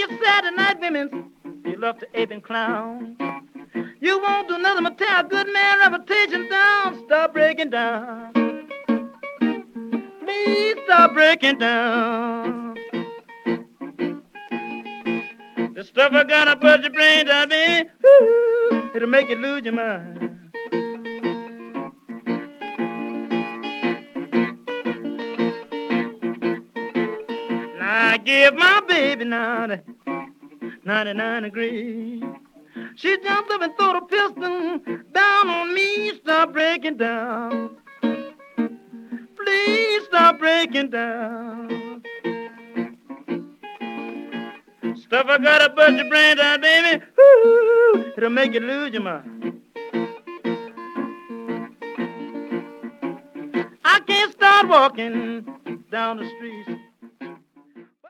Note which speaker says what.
Speaker 1: it's Saturday night, women, you love to ape and clown. You won't do nothing but tear a good man reputation down. Stop breaking down. Please stop breaking down. The stuff I gotta put your brain down, baby, it'll make you lose your mind. Now I give my baby now the 99 degrees. She jumped up and threw the pistol down on me. Stop breaking down. Please stop breaking down. Stuff I gotta bust your brain down, baby. Woo, it'll make you lose your mind. I can't start walking down the street